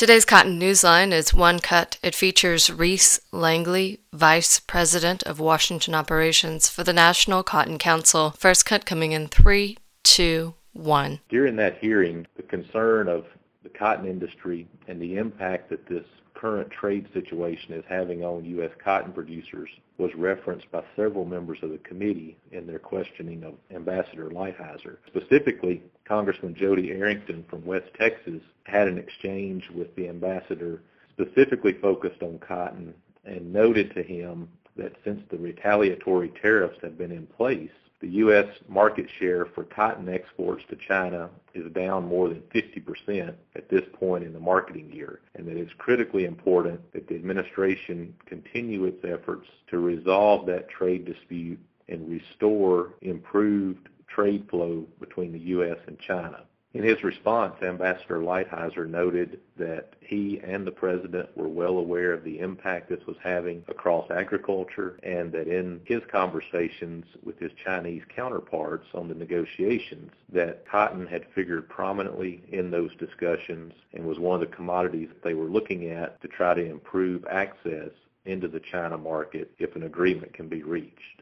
Today's Cotton Newsline is One Cut. It features Reese Langley, Vice President of Washington Operations for the National Cotton Council. First cut coming in 3, 2, 1. During that hearing, the concern of the cotton industry and the impact that this current trade situation is having on U.S. cotton producers was referenced by several members of the committee in their questioning of Ambassador Lighthizer. Specifically, Congressman Jody Arrington from West Texas had an exchange with the ambassador specifically focused on cotton and noted to him that since the retaliatory tariffs have been in place, the U.S. market share for cotton exports to China is down more than 50% at this point in the marketing year, and that it's critically important that the administration continue its efforts to resolve that trade dispute and restore improved trade flow between the U.S. and China. In his response, Ambassador Lighthizer noted that he and the President were well aware of the impact this was having across agriculture, and that in his conversations with his Chinese counterparts on the negotiations, that cotton had figured prominently in those discussions and was one of the commodities that they were looking at to try to improve access into the China market if an agreement can be reached.